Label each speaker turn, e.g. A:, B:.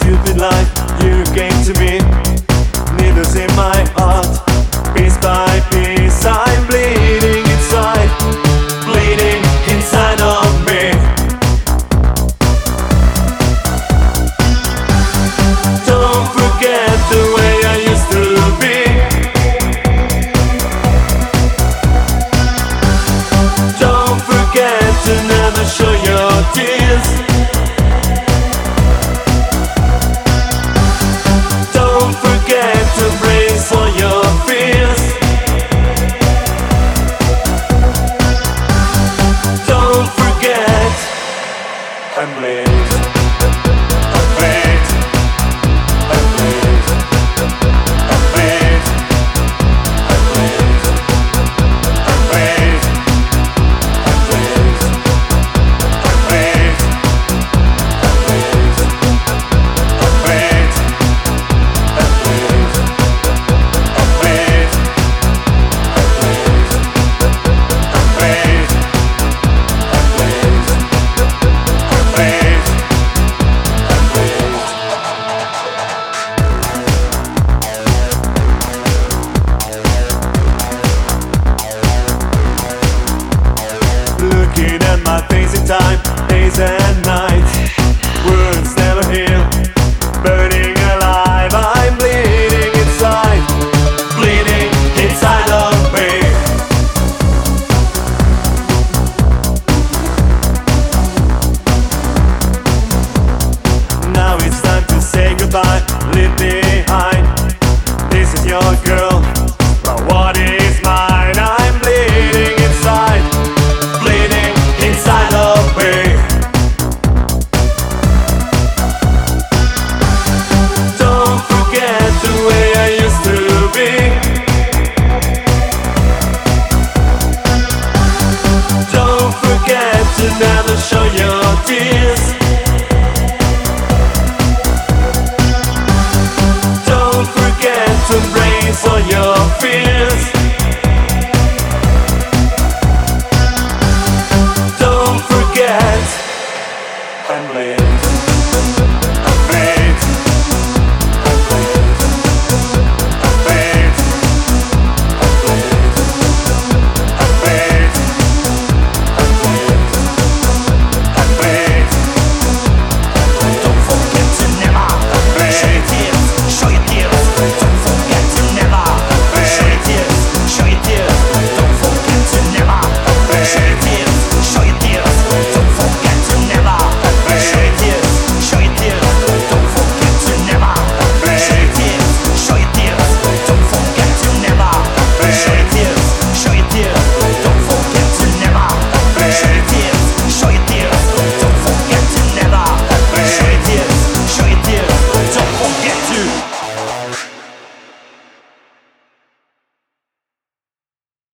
A: stupid life you gave to me. Needles in my heart, piece by piece I'm bleeding inside, bleeding inside of me. Don't forget the way I used to be. Don't forget to never show your tears. Don't forget to embrace all your fears. Don't forget I'm late. I'm late. I'm late. I'm late. I'm late. I'm late. I'm late. I'm late. I'm late. I'm late. I'm late. I'm late. I'm late. I'm late. I'm late. I'm late. Looking at my face in time, days and nights, words never heal, burning alive. I'm bleeding inside of me. Now it's time to say goodbye, leave behind. This is your girl, but what is mine? I'm bleeding inside of me. Don't forget the way I used to be. Don't forget to never show your tears. Don't forget to embrace all your fears. Don't forget I'm late.